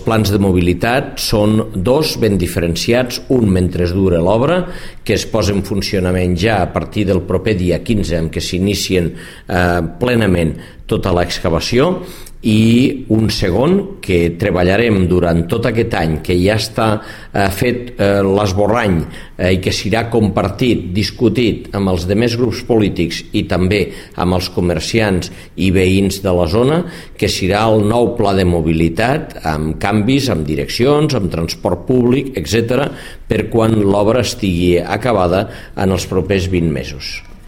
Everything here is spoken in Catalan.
plans de mobilitat són dos ben diferenciats, un mentre dura l'obra, que es posa en funcionament ja a partir del proper dia 15, en què s'inicien plenament tota l'excavació, i un segon que treballarem durant tot aquest any, que ja està fet l'esborrany i que serà compartit, discutit amb els demés grups polítics i també amb els comerciants i veïns de la zona, que serà el nou pla de mobilitat amb canvis, amb direccions, amb transport públic, etc., per quan l'obra estigui acabada en els propers 20 mesos.